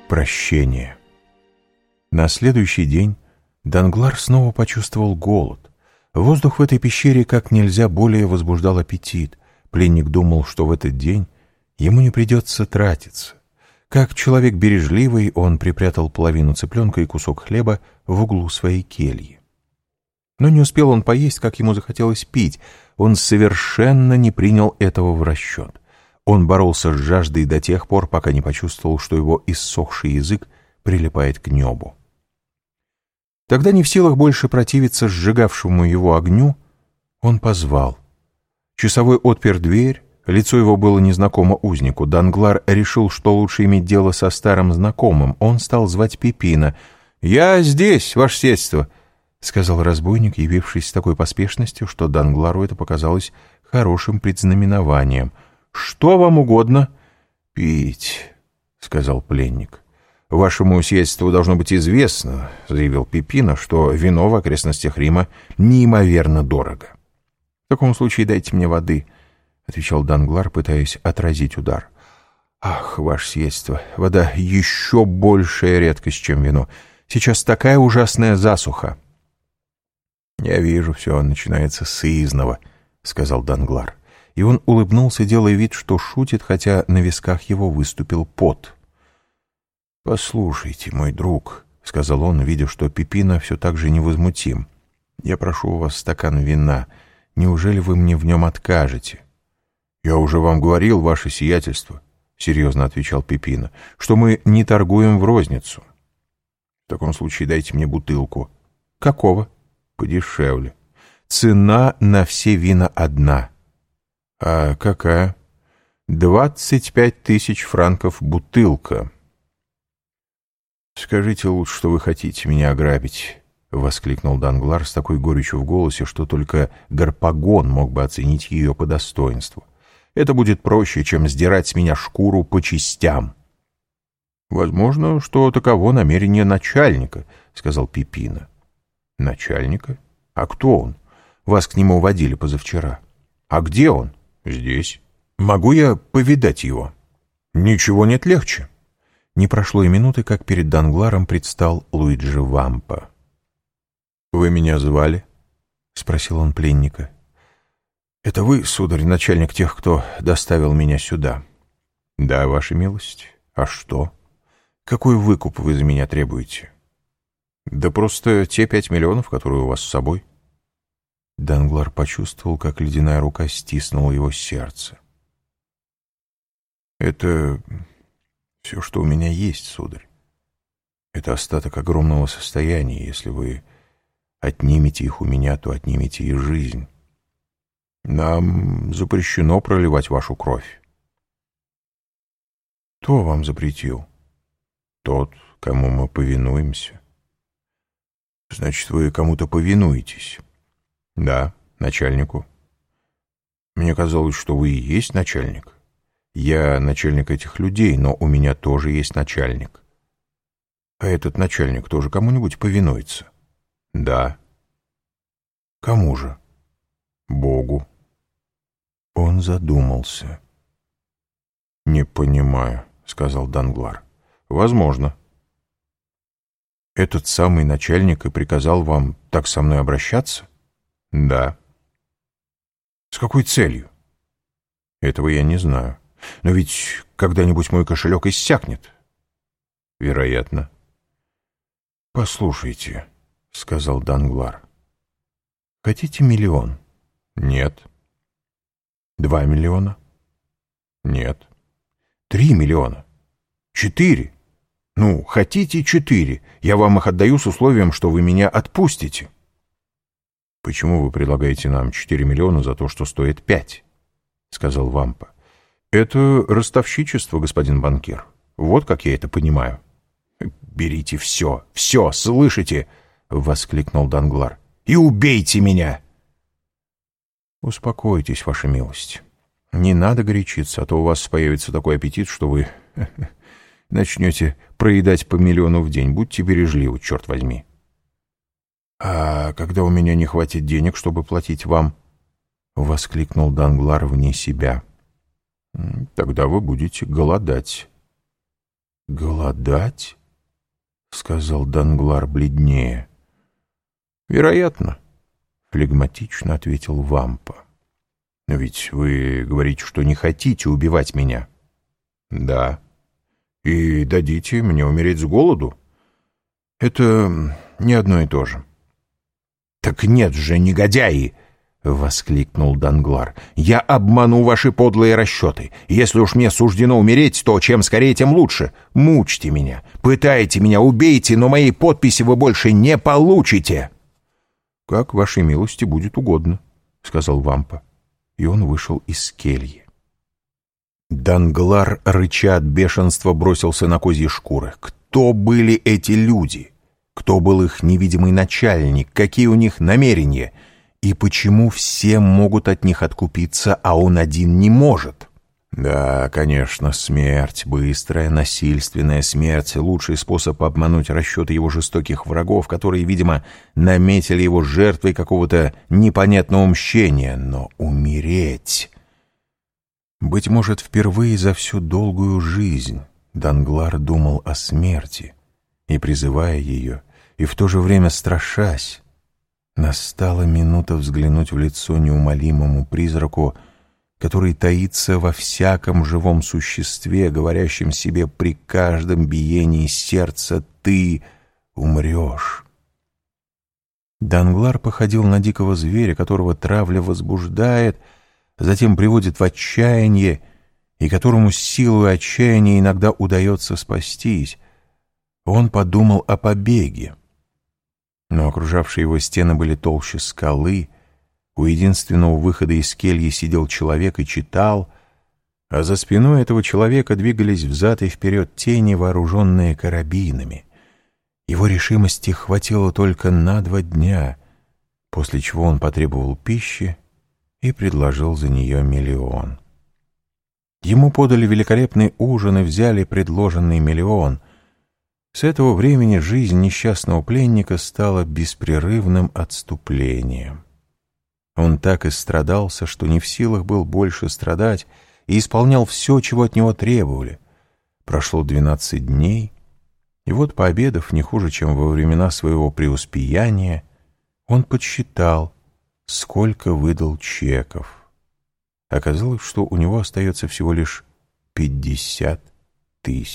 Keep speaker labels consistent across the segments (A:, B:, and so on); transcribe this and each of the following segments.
A: Прощение. На следующий день Данглар снова почувствовал голод. Воздух в этой пещере как нельзя более возбуждал аппетит. Пленник думал, что в этот день ему не придется тратиться. Как человек бережливый, он припрятал половину цыпленка и кусок хлеба в углу своей кельи. Но не успел он поесть, как ему захотелось пить. Он совершенно не принял этого в расчет. Он боролся с жаждой до тех пор, пока не почувствовал, что его иссохший язык прилипает к небу. Тогда, не в силах больше противиться сжигавшему его огню, он позвал. Часовой отпер дверь, лицо его было незнакомо узнику. Данглар решил, что лучше иметь дело со старым знакомым. Он стал звать Пипина. «Я здесь, ваше сельство», — сказал разбойник, явившись с такой поспешностью, что Данглару это показалось хорошим предзнаменованием. «Что вам угодно?» «Пить», — сказал пленник. «Вашему сельству должно быть известно, — заявил Пипино, — что вино в окрестностях Рима неимоверно дорого». «В таком случае дайте мне воды», — отвечал Данглар, пытаясь отразить удар. «Ах, ваше сельство, вода — еще большая редкость, чем вино. Сейчас такая ужасная засуха». «Я вижу, все начинается с изного», — сказал Данглар. И он улыбнулся, делая вид, что шутит, хотя на висках его выступил пот. «Послушайте, мой друг», — сказал он, видя, что Пипино все так же невозмутим, — «я прошу у вас стакан вина. Неужели вы мне в нем откажете?» «Я уже вам говорил, ваше сиятельство», — серьезно отвечал Пипино, — «что мы не торгуем в розницу». «В таком случае дайте мне бутылку». «Какого?» «Подешевле. Цена на все вина одна». «А какая?» 25 000 франков бутылка». «Скажите лучше, что вы хотите меня ограбить», — воскликнул Данглар с такой горечью в голосе, что только Гарпагон мог бы оценить ее по достоинству. «Это будет проще, чем сдирать с меня шкуру по частям». «Возможно, что таково намерение начальника», — сказал Пипино. «Начальника? А кто он? Вас к нему водили позавчера. А где он?» «Здесь. Могу я повидать его?» «Ничего нет легче». Не прошло и минуты, как перед Дангларом предстал Луиджи Вампа. «Вы меня звали?» — спросил он пленника. «Это вы, сударь, начальник тех, кто доставил меня сюда?» «Да, ваша милость. А что? Какой выкуп вы за меня требуете?» «Да просто те 5 миллионов, которые у вас с собой». Данглар почувствовал, как ледяная рука стиснула его сердце. «Это все, что у меня есть, сударь. Это остаток огромного состояния. Если вы отнимете их у меня, то отнимете и жизнь. Нам запрещено проливать вашу кровь». «Кто вам запретил?» «Тот, кому мы повинуемся». «Значит, вы кому-то повинуетесь?» «Да, начальнику». «Мне казалось, что вы и есть начальник. Я начальник этих людей, но у меня тоже есть начальник». «А этот начальник тоже кому-нибудь повинуется?» «Да». «Кому же?» «Богу». Он задумался. «Не понимаю», — сказал Данглар. «Возможно». «Этот самый начальник и приказал вам так со мной обращаться?» «Да». «С какой целью?» «Этого я не знаю. Но ведь когда-нибудь мой кошелек иссякнет». «Вероятно». «Послушайте», — сказал Данглар. «Хотите 1 миллион?» «Нет». 2 миллиона?» «Нет». 3 миллиона? 4? Ну, хотите 4? Я вам их отдаю с условием, что вы меня отпустите». «Почему вы предлагаете нам 4 миллиона за то, что стоит 5?» — сказал Вампа. «Это ростовщичество, господин банкир. Вот как я это понимаю». «Берите все, все, слышите?» — воскликнул Данглар. «И убейте меня!» «Успокойтесь, ваша милость. Не надо горячиться, а то у вас появится такой аппетит, что вы начнете проедать по 1 миллиону в день. Будьте бережливы, черт возьми». «А когда у меня не хватит денег, чтобы платить вам?» — воскликнул Данглар вне себя. «Тогда вы будете голодать». «Голодать?» — сказал Данглар бледнее. «Вероятно», — флегматично ответил Вампа. «Но ведь вы говорите, что не хотите убивать меня». «Да. И дадите мне умереть с голоду?» «Это не одно и то же». «Так нет же, негодяи!» — воскликнул Данглар. «Я обману ваши подлые расчеты. Если уж мне суждено умереть, то чем скорее, тем лучше. Мучьте меня, пытайте меня, убейте, но моей подписи вы больше не получите». «Как вашей милости будет угодно», — сказал Вампа. И он вышел из кельи. Данглар, рыча от бешенства, бросился на козьи шкуры. Кто были эти люди? Кто был их невидимый начальник? Какие у них намерения? И почему все могут от них откупиться, а он один не может? Да, конечно, смерть, быстрая, насильственная смерть — лучший способ обмануть расчеты его жестоких врагов, которые, видимо, наметили его жертвой какого-то непонятного мщения. Но умереть... Быть может, впервые за всю долгую жизнь Данглар думал о смерти, и, призывая ее, и в то же время страшась, настала минута взглянуть в лицо неумолимому призраку, который таится во всяком живом существе, говорящем себе при каждом биении сердца: «Ты умрешь». Данглар походил на дикого зверя, которого травля возбуждает, затем приводит в отчаяние, и которому с силой отчаяния иногда удается спастись. Он подумал о побеге. Но окружавшие его стены были толще скалы, у единственного выхода из кельи сидел человек и читал, а за спиной этого человека двигались взад и вперед тени, вооруженные карабинами. Его решимости хватило только на 2 дня, после чего он потребовал пищи и предложил за нее 1 миллион. Ему подали великолепный ужин и взяли предложенный 1 миллион. С этого времени жизнь несчастного пленника стала беспрерывным отступлением. Он так истрадался, что не в силах был больше страдать, и исполнял все, чего от него требовали. Прошло 12 дней, и вот, пообедав не хуже, чем во времена своего преуспеяния, он подсчитал, сколько выдал чеков. Оказалось, что у него остается всего лишь 50 000.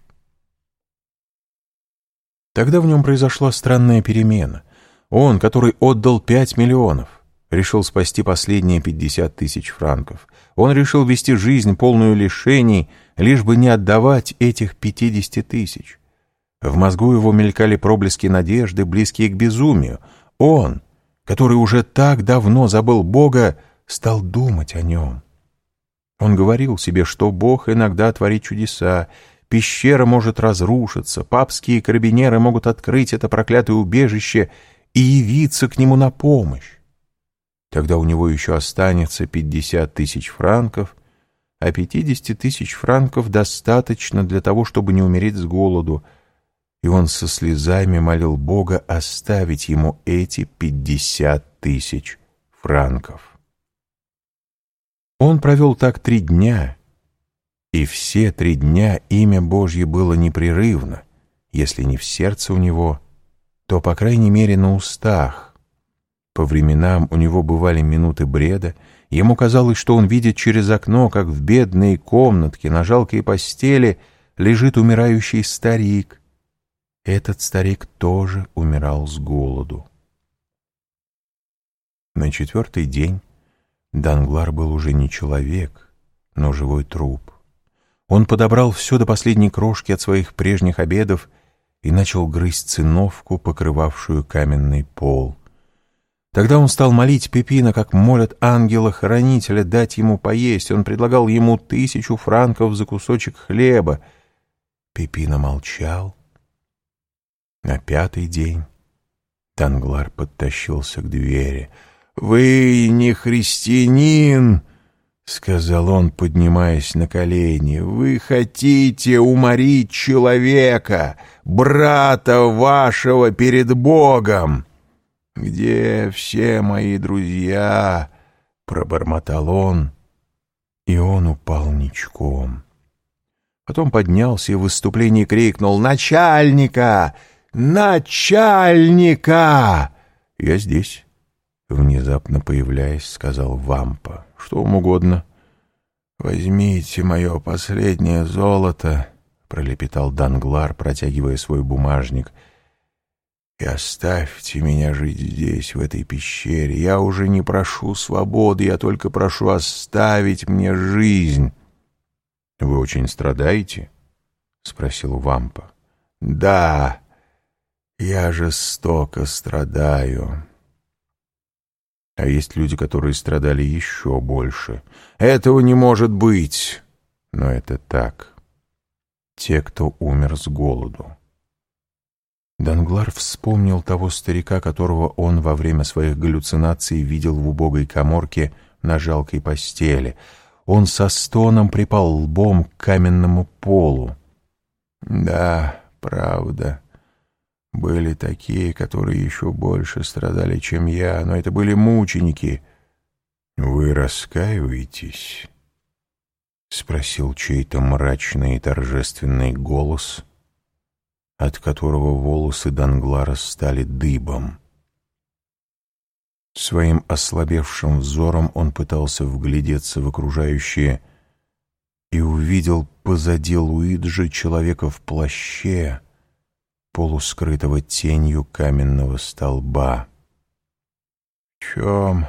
A: Тогда в нем произошла странная перемена. Он, который отдал 5 миллионов, решил спасти последние 50 000 франков. Он решил вести жизнь, полную лишений, лишь бы не отдавать этих 50 000. В мозгу его мелькали проблески надежды, близкие к безумию. Он, который уже так давно забыл Бога, стал думать о нем. Он говорил себе, что Бог иногда творит чудеса, пещера может разрушиться, папские карабинеры могут открыть это проклятое убежище и явиться к нему на помощь. Тогда у него еще останется 50 000 франков, а 50 000 франков достаточно для того, чтобы не умереть с голоду, и он со слезами молил Бога оставить ему эти 50 000 франков. Он провел так 3 дня, и все 3 дня имя Божье было непрерывно, если не в сердце у него, то, по крайней мере, на устах. По временам у него бывали минуты бреда, ему казалось, что он видит через окно, как в бедной комнатке на жалкой постели лежит умирающий старик. Этот старик тоже умирал с голоду. На 4-й день Данглар был уже не человек, но живой труп. Он подобрал все до последней крошки от своих прежних обедов и начал грызть циновку, покрывавшую каменный пол. Тогда он стал молить Пепина, как молят ангела-хранителя, дать ему поесть. Он предлагал ему 1000 франков за кусочек хлеба. Пепина молчал. На 5-й день Данглар подтащился к двери. «Вы не христианин!» — сказал он, поднимаясь на колени. «Вы хотите уморить человека, брата вашего перед Богом!» «Где все мои друзья?» — пробормотал он, и он упал ничком. Потом поднялся и в выступлении крикнул: «Начальника! Начальника!» «Я здесь», — внезапно появляясь, сказал Вампа. «Что вам угодно?» «Возьмите мое последнее золото», — пролепетал Данглар, протягивая свой бумажник, — «и оставьте меня жить здесь, в этой пещере. Я уже не прошу свободы, я только прошу оставить мне жизнь». «Вы очень страдаете?» — спросил Вампа. «Да, я жестоко страдаю». «А есть люди, которые страдали еще больше». «Этого не может быть!» «Но это так. Те, кто умер с голоду». Данглар вспомнил того старика, которого он во время своих галлюцинаций видел в убогой каморке на жалкой постели. Он со стоном припал лбом к каменному полу. «Да, правда. Были такие, которые еще больше страдали, чем я, но это были мученики». «Вы раскаиваетесь?» — спросил чей-то мрачный и торжественный голос, от которого волосы Данглара стали дыбом. Своим ослабевшим взором он пытался вглядеться в окружающее и увидел позади Луиджи человека в плаще, полускрытого тенью каменного столба. «В чем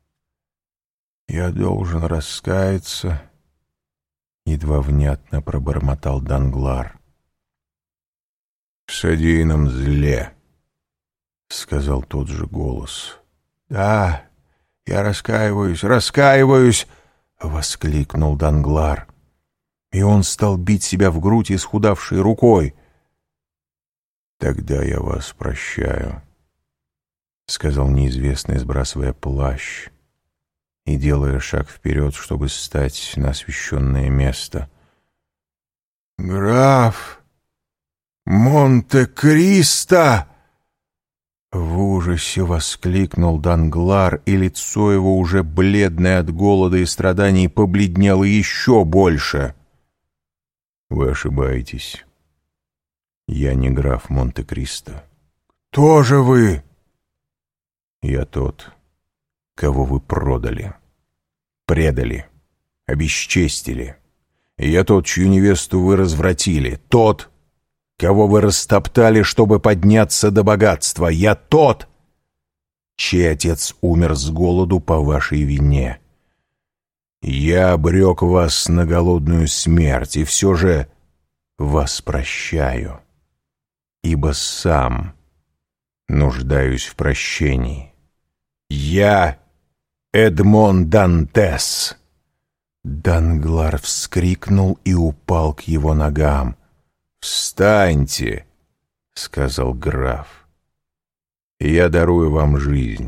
A: я должен раскаяться?» — едва внятно пробормотал Данглар. «В содеянном зле», — сказал тот же голос. «Да, я раскаиваюсь, раскаиваюсь!» — воскликнул Данглар. И он стал бить себя в грудь исхудавшей рукой. «Тогда я вас прощаю», — сказал неизвестный, сбрасывая плащ и делая шаг вперед, чтобы стать на освященное место. «Граф Монте-Кристо!» В ужасе воскликнул Данглар, и лицо его, уже бледное от голода и страданий, побледнело еще больше. «Вы ошибаетесь. Я не граф Монте-Кристо». «Кто же вы?» «Я тот, кого вы продали, предали, обесчестили. И я тот, чью невесту вы развратили, тот, кого вы растоптали, чтобы подняться до богатства. Я тот, чей отец умер с голоду по вашей вине. Я обрек вас на голодную смерть, и все же вас прощаю, ибо сам нуждаюсь в прощении. Я Эдмон Дантес». Данглар вскрикнул и упал к его ногам. «Встаньте», — сказал граф, — «я дарую вам жизнь.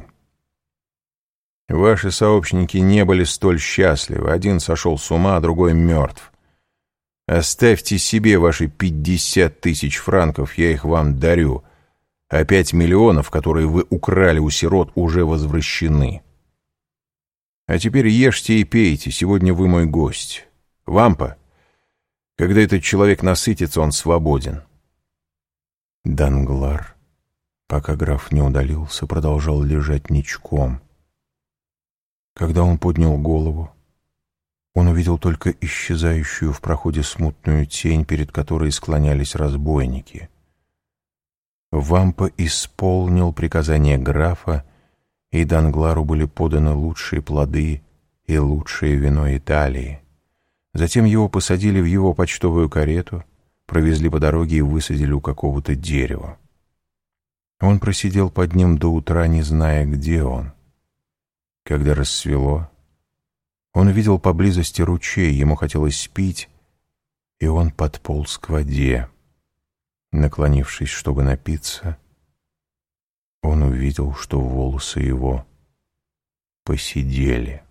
A: Ваши сообщники не были столь счастливы. Один сошел с ума, а другой мертв. Оставьте себе ваши 50 000 франков, я их вам дарю, а 5 миллионов, которые вы украли у сирот, уже возвращены. А теперь ешьте и пейте, сегодня вы мой гость. Вампа, когда этот человек насытится, он свободен». Данглар, пока граф не удалился, продолжал лежать ничком. Когда он поднял голову, он увидел только исчезающую в проходе смутную тень, перед которой склонялись разбойники. Вампа исполнил приказание графа, и Данглару были поданы лучшие плоды и лучшее вино Италии. Затем его посадили в его почтовую карету, провезли по дороге и высадили у какого-то дерева. Он просидел под ним до утра, не зная, где он. Когда рассвело, он увидел поблизости ручей, ему хотелось пить, и он подполз к воде. Наклонившись, чтобы напиться, он увидел, что волосы его поседели.